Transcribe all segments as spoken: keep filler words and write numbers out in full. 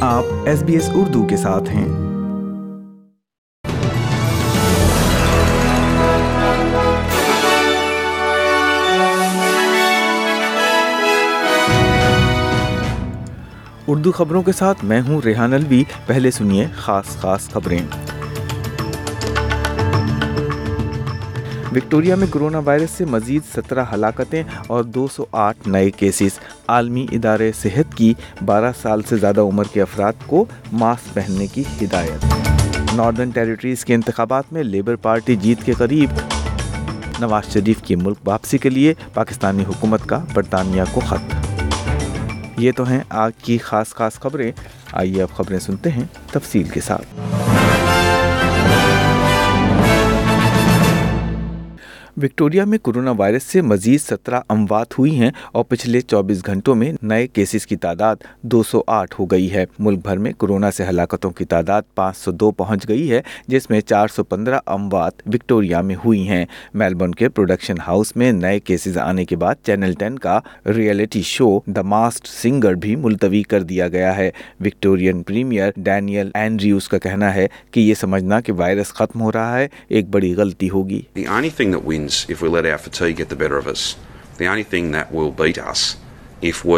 آپ S B S Urdu کے ساتھ ہیں۔ اردو خبروں کے ساتھ میں ہوں ریحان الوی۔ پہلے سنیے خاص خاص خبریں۔ وکٹوریا میں کرونا وائرس سے مزید سترہ ہلاکتیں اور دو سو آٹھ نئے کیسز۔ عالمی ادارے صحت کی بارہ سال سے زیادہ عمر کے افراد کو ماسک پہننے کی ہدایت۔ ناردرن ٹیریٹریز کے انتخابات میں لیبر پارٹی جیت کے قریب۔ نواز شریف کی ملک واپسی کے لیے پاکستانی حکومت کا برطانیہ کو خط۔ یہ تو ہیں آج کی خاص خاص خبریں۔ آئیے اب خبریں سنتے ہیں تفصیل کے ساتھ۔ وکٹوریا میں کرونا وائرس سے مزید سترہ اموات ہوئی ہیں اور پچھلے چوبیس گھنٹوں میں نئے کیسز کی تعداد دو سو آٹھ ہو گئی ہے۔ ملک بھر میں کورونا سے ہلاکتوں کی تعداد پانچ سو دو پہنچ گئی ہے، جس میں چار سو پندرہ اموات وکٹوریا میں ہوئی ہیں۔ میلبورن کے پروڈکشن ہاؤس میں نئے کیسز آنے کے بعد چینل ٹین کا reality show the masked singer بھی ملتوی کر دیا گیا ہے۔ وکٹورین پریمیئر ڈینیل اینڈریوز کا کہنا ہے کہ یہ سمجھنا کہ وائرس ختم ہو رہا ہے ایک بڑی غلطی ہوگی۔ The only thing that wins if we let our fatigue get the better of us, the only thing that will beat us if we,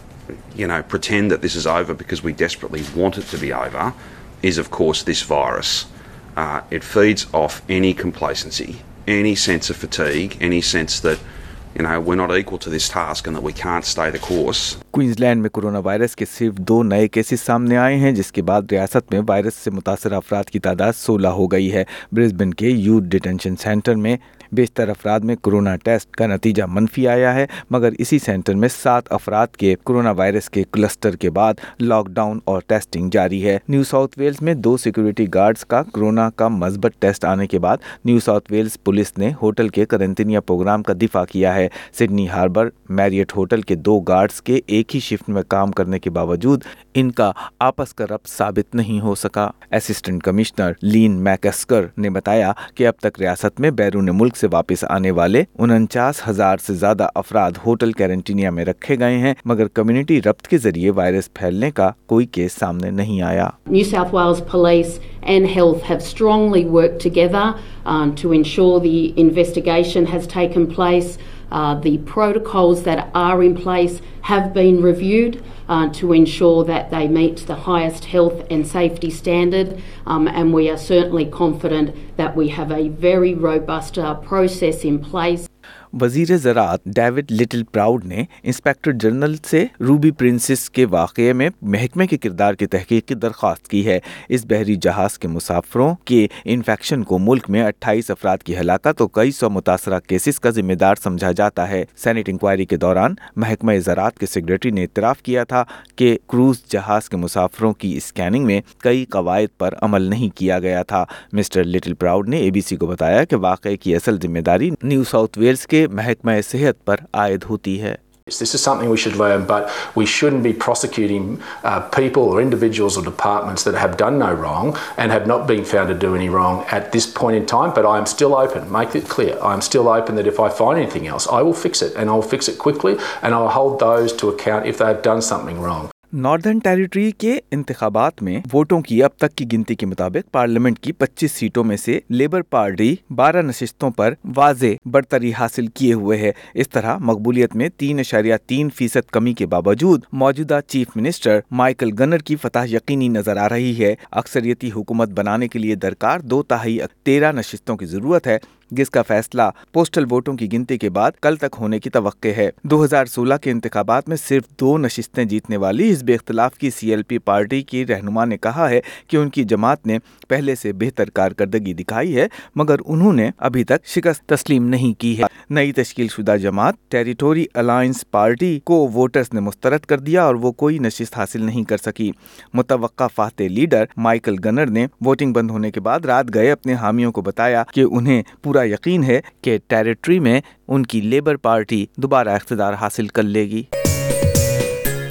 you know, pretend that this is over because we desperately want it to be over, is of course this virus. Uh, it feeds off any complacency, any sense of fatigue, any sense that, you know, we're not equal to this task and that we can't stay the course. Queensland میں corona virus کے صرف دو نئے cases سامنے آئے ہیں، جس کے بعد ریاست میں وائرس سے متاثرہ افراد کی تعداد سولہ ہو گئی ہے۔ برسبن کے یوتھ ڈیٹینشن سینٹر میں بیشتر افراد میں کرونا ٹیسٹ کا نتیجہ منفی آیا ہے، مگر اسی سینٹر میں سات افراد کے کرونا وائرس کے کلسٹر کے بعد لاک ڈاؤن اور ٹیسٹنگ جاری ہے۔ نیو ساؤتھ ویلز میں دو سیکورٹی گارڈز کا کرونا کا مثبت ٹیسٹ آنے کے بعد نیو ساؤتھ ویلز پولیس نے ہوٹل کے قرنطینیہ پروگرام کا دفاع کیا ہے۔ سڈنی ہاربر میریٹ ہوٹل کے دو گارڈز کے ایک ہی شفٹ میں کام کرنے کے باوجود ان کا آپس کا ربط ثابت نہیں ہو سکا۔ اسسٹنٹ کمشنر لین میکسکر نے بتایا کہ اب تک ریاست میں بیرون ملک سے واپس آنے والے انچاس ہزار سے زیادہ افراد ہوٹل کوارنٹینیا میں رکھے گئے ہیں، مگر کمیونٹی ربط کے ذریعے وائرس پھیلنے کا کوئی کیس سامنے نہیں آیا۔ New South Wales Police and Health have strongly worked together um, to ensure the investigation has taken place. Uh, the protocols that are in place have been reviewed uh, to ensure that they meet the highest health and safety standard, um, and we are certainly confident that we have a very robust uh, process in place. وزیر زراعت David Littleproud نے inspector general سے Ruby princess کے واقعے میں محکمے کے کردار کی تحقیق کی درخواست کی ہے۔ اس بحری جہاز کے مسافروں کے انفیکشن کو ملک میں اٹھائیس افراد کی ہلاکت اور کئی سو متاثرہ کیسز کا ذمہ دار سمجھا جاتا ہے۔ سینٹ انکوائری کے دوران محکمہ زراعت کے سیکریٹری نے اعتراف کیا تھا کہ کروز جہاز کے مسافروں کی اسکیننگ میں کئی قواعد پر عمل نہیں کیا گیا تھا۔ مسٹر لٹل پراؤڈ نے اے بی سی کو بتایا کہ واقعے کی اصل ذمہ داری نیو ساؤتھ ویلز کے محکمہ صحت پر عائد ہوتی ہے۔ This is something we should learn, but we shouldn't be prosecuting uh, people or individuals or departments that have done no wrong and have not been found to do any wrong at this point in time. But I am still open, make it clear, I am still open that if I find anything else, I will fix it, and I will fix it quickly, and I will hold those to account if they have done something wrong. Northern Territory کے انتخابات میں ووٹوں کی اب تک کی گنتی کے مطابق پارلیمنٹ کی پچیس سیٹوں میں سے لیبر پارٹی بارہ نشستوں پر واضح برتری حاصل کیے ہوئے ہے۔ اس طرح مقبولیت میں تین اشاریہ تین فیصد کمی کے باوجود موجودہ چیف منسٹر مائیکل گنر کی فتح یقینی نظر آ رہی ہے۔ اکثریتی حکومت بنانے کے لیے درکار دو تہائی تیرہ نشستوں کی ضرورت ہے، جس کا فیصلہ پوسٹل ووٹوں کی گنتی کے بعد کل تک ہونے کی توقع ہے۔ دو ہزار سولہ کے انتخابات میں صرف دو نشستیں جیتنے والی حزب اختلاف کی سی ایل پی پارٹی کی رہنما نے کہا ہے کہ ان کی جماعت نے پہلے سے بہتر کارکردگی دکھائی ہے، مگر انہوں نے ابھی تک شکست تسلیم نہیں کی ہے۔ نئی تشکیل شدہ جماعت ٹیریٹوری الائنس پارٹی کو ووٹرز نے مسترد کر دیا اور وہ کوئی نشست حاصل نہیں کر سکی۔ متوقع فاتح لیڈر مائیکل گنر نے ووٹنگ بند ہونے کے بعد رات گئے اپنے حامیوں کو بتایا کہ انہیں پورا یقین ہے کہ ٹیریٹری میں ان کی لیبر پارٹی دوبارہ اقتدار حاصل کر لے گی۔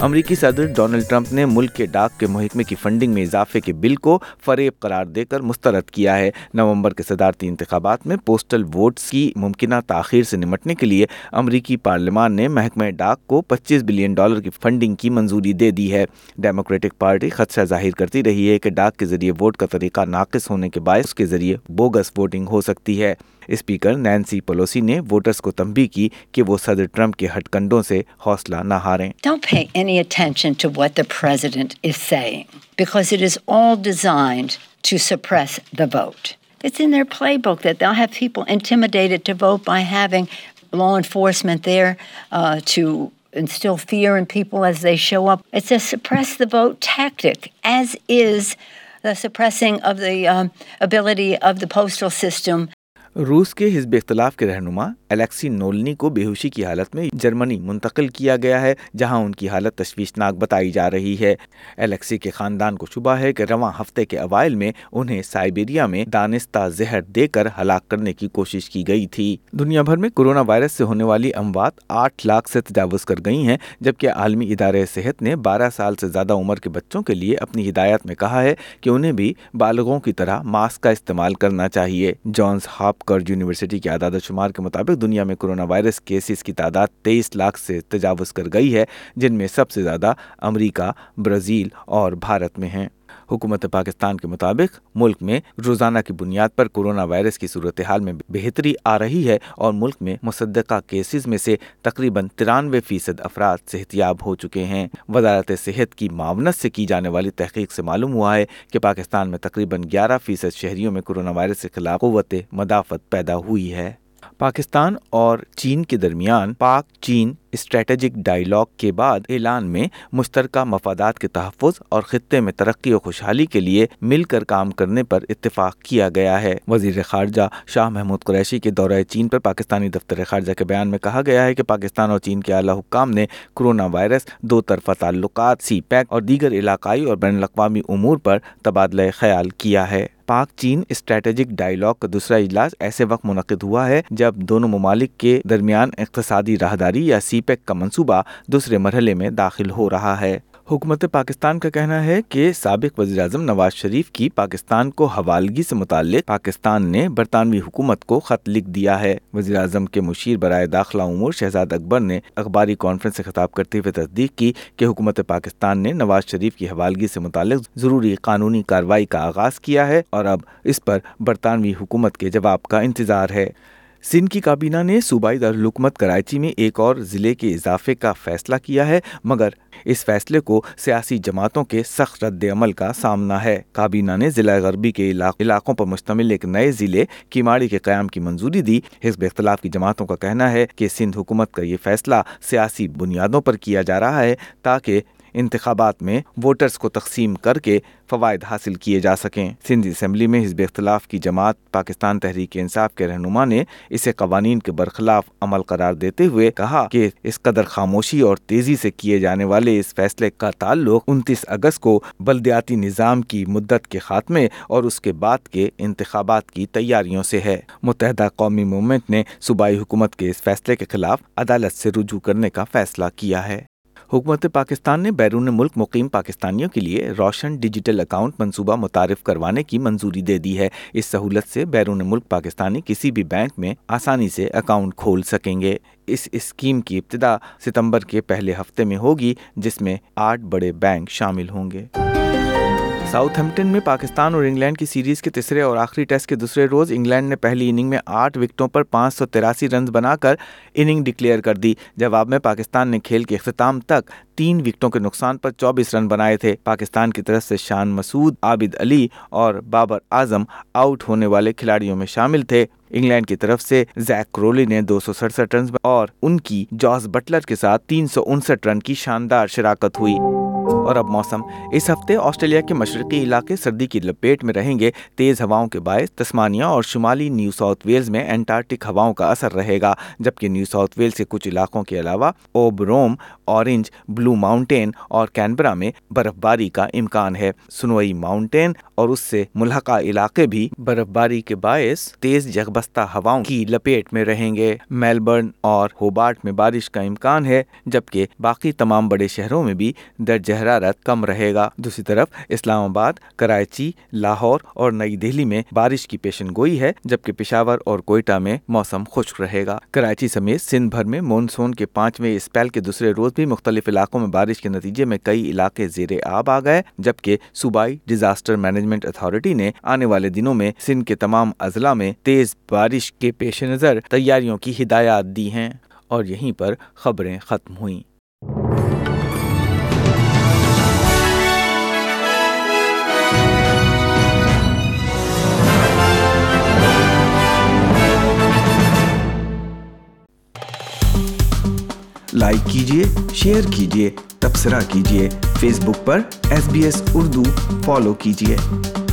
अमरीकी सदर डोनाल्ड ट्रंप ने मुल्क के डाक के महकमे की फंडिंग में इजाफे के बिल को फरेब करार देकर मुस्तरद किया है। नवंबर के सदारती इंतखाबात में पोस्टल वोट्स की मुमकिना ताखीर से निपटने के लिए अमरीकी पार्लियामान ने महकमे डाक को पच्चीस बिलियन डॉलर की फंडिंग की मंजूरी दे दी है। डेमोक्रेटिक पार्टी खदशा जाहिर करती रही है कि डाक के जरिए वोट का तरीका नाकिस होने के बायस उसके जरिए बोगस वोटिंग हो सकती है। स्पीकर नैन्सी पेलोसी ने वोटर्स को तंबीह की कि वो सदर ट्रंप के हथकंडों से हौसला न हारें। Don't pay any attention to what the president is saying because it is all designed to suppress the vote. It's in their playbook that they'll have people intimidated to vote by having law enforcement there uh, to instill fear in people as they show up. It's a suppress the vote tactic, as is the suppressing of the um, ability of the postal system. रूस के हिज़्ब इख्तिलाफ के रहनुमा Alexei नोल्नी को बेहोशी की हालत में Germany मुंतकिल किया गया है, जहां उनकी हालत तशवीशनाक बताई जा रही है। एलेक्सी के खानदान को शुबा है कि रवां हफ्ते के अवाइल में उन्हें साइबेरिया में दानिस्ता जहर देकर हलाक करने की कोशिश की गई थी। दुनिया भर में कोरोना वायरस से होने वाली अमवात आठ लाख से तजावुज कर गई हैं, जबकि आलमी इदारे सेहत ने बारह साल से ज़्यादा उम्र के बच्चों के लिए अपनी हिदायत में कहा है कि उन्हें भी बालगों की तरह मास्क का इस्तेमाल करना चाहिए। जॉन्स हॉपकिंस यूनिवर्सिटी के आदाद शुमार के मुताबिक दुनिया में कोरोना वायरस केसेस की तादाद तेईस लाख से तजावुज कर गई है, जिनमें सबसे ज़्यादा अमेरिका, ब्राज़ील और भारत में हैं। हुकूमत पाकिस्तान के मुताबिक मुल्क में रोज़ाना की बुनियाद पर कोरोना वायरस की सूरत हाल में बेहतरी आ रही है और मुल्क में मुसद्दका केसेस में से तकरीबन तिरानवे फीसद अफराद सेहतियाब हो चुके हैं। वजारत सेहत की मावनत से की जाने वाली तहकीक से मालूम हुआ है कि पाकिस्तान में तकरीबन ग्यारह फीसद शहरियों में कोरोना वायरस के खिलाफ क़ुव्वत मदाफ़त पैदा हुई है। पाकिस्तान और चीन के दरमियान पाक चीन स्ट्रेटेजिक डायलॉग के बाद ऐलान में मुश्तरका मफादात के तहफ़्फ़ुज़ और ख़ित्ते में तरक्की और खुशहाली के लिए मिलकर काम करने पर इत्तेफाक किया गया है। वज़ीर ख़ारजा शाह महमूद कुरैशी के दौरे चीन पर पाकिस्तानी दफ्तर ख़ारजा के बयान में कहा गया है कि पाकिस्तान और चीन के आला हुक्काम ने कोरोना वायरस, दो तरफ़ा ताल्लुकात, सी पैक और दीगर इलाकाई और बैनुल अक़वामी उमूर पर तबादला ख़याल किया है। पाक चीन स्ट्रेटेजिक डायलॉग का दूसरा इजलास ऐसे वक्त मुनक़िद हुआ है जब दोनों ममालिक के दरमियान इक़्तिसादी राहदारी या सी पैक का मंसूबा दूसरे मरहले में दाखिल हो रहा है। हुकूमत पाकिस्तान का कहना है कि साबिक़ वज़ीर-ए-आज़म नवाज शरीफ की पाकिस्तान को हवालगी से मुताल्लिक़ पाकिस्तान ने बरतानवी हुकूमत को ख़त लिख दिया है। वज़ीर-ए-आज़म के मुशीर बराए दाखिला उमूर शहजाद अकबर ने अखबारी कॉन्फ्रेंस से खिताब करते हुए तस्दीक की कि हुकूमत पाकिस्तान ने नवाज शरीफ की हवालगी से मुताल्लिक़ ज़रूरी कानूनी कार्रवाई का आगाज़ किया है और अब इस पर बरतानवी हुकूमत के जवाब का इंतज़ार है। सिंध की काबीना ने सूबाई दारुल-हुकूमत कराची में एक और ज़िले के इजाफे का फैसला किया है, मगर इस फैसले को सियासी जमातों के सख्त रद्द-ए-अमल का सामना है। काबीना ने ज़िला गरबी के इलाकों पर मुश्तमिल एक नए ज़िले किमाड़ी के क़याम की मंजूरी दी। हिज़्ब इख्तिलाफ की जमातों का कहना है कि सिंध हुकूमत का ये फैसला सियासी बुनियादों पर किया जा रहा है ताकि इंतखाबात में वोटर्स को तकसीम करके फ़वाइद हासिल किए जा सकें। सिंध असम्बली में हिज़्ब इख्तिलाफ की जमात पाकिस्तान तहरीक इंसाफ के रहनुमा ने इसे कवानीन के बरखिलाफ अमल करार देते हुए कहा कि इस कदर खामोशी और तेज़ी से किए जाने वाले इस फैसले का ताल्लुक उनतीस अगस्त को बल्दियाती निज़ाम की मुद्दत के खात्मे और उसके बाद के इंतखाबात की तैयारियों से है। मुत्तहदा कौमी मूवमेंट ने सूबाई हुकूमत के इस फैसले के खिलाफ अदालत से रुजू करने का फैसला किया है। हुकूमत पाकिस्तान ने बैरून मुल्क मुकीम पाकिस्तानियों के लिए रोशन डिजिटल अकाउंट मंसूबा मुतारिफ करवाने की मंजूरी दे दी है। इस सहूलत से बैरून मुल्क पाकिस्तानी किसी भी बैंक में आसानी से अकाउंट खोल सकेंगे। इस स्कीम की इब्तिदा सितंबर के पहले हफ्ते में होगी, जिसमें आठ बड़े बैंक शामिल होंगे। साउथहैम्पटन में पाकिस्तान और इंग्लैंड की सीरीज के तीसरे और आखिरी टेस्ट के दूसरे रोज इंग्लैंड ने पहली इनिंग में आठ विकेटों पर पाँच सौ तिरासी रन बनाकर इनिंग डिक्लेयर कर दी। जवाब में पाकिस्तान ने खेल के इख्तिताम तक तीन विकेटों के नुकसान पर चौबीस रन बनाए थे। पाकिस्तान की तरफ से शान मसूद, आबिद अली और बाबर आजम आउट होने वाले खिलाड़ियों में शामिल थे। इंग्लैंड की तरफ से जैक क्रोली ने दो सौ सड़सठ रन और उनकी जॉस बटलर के साथ तीन सौ उनसठ रन की शानदार शिराकत हुई। और अब मौसम। इस हफ्ते ऑस्ट्रेलिया के मशरकी इलाके सर्दी की लपेट में रहेंगे। तेज हवाओं के बायस तस्मानिया और शुमाली न्यू साउथ वेल्स में एंटार्कटिक हवाओं का असर रहेगा, जबकि न्यू साउथ वेल्स के कुछ इलाकों के अलावा ओबरोम, ऑरेंज, ब्लू माउंटेन और कैनबरा में बर्फबारी का इम्कान है। सुनोई माउंटेन और उससे मुल्हका इलाके भी बर्फबारी के बायस तेज जगबस्ता हवाओं की लपेट में रहेंगे। मेलबर्न और होबार्ट में बारिश का इम्कान है, जबकि बाकी तमाम बड़े शहरों में भी दर्जा हरारत कम रहेगा। दूसरी तरफ इस्लामाबाद, कराची, लाहौर और नई दिल्ली में बारिश की पेशनगोई है, जबकि पेशावर और कोयटा में मौसम खुश्क रहेगा। कराची समेत सिंध भर में मॉनसून के पांचवें स्पेल के दूसरे रोज भी मुख्तलिफ इलाकों में बारिश के नतीजे में कई इलाके ज़ेरे आब आ गए, जबकि सूबाई डिजास्टर मैनेजमेंट अथॉरिटी ने आने वाले दिनों में सिंध के तमाम अजला में तेज बारिश के पेश नज़र तैयारियों की हिदायत दी हैं। और यहीं पर खबरें खत्म हुई। लाइक कीजिए, शेयर कीजिए, तबसरा कीजिए। फेसबुक पर S B S Urdu follow कीजिए।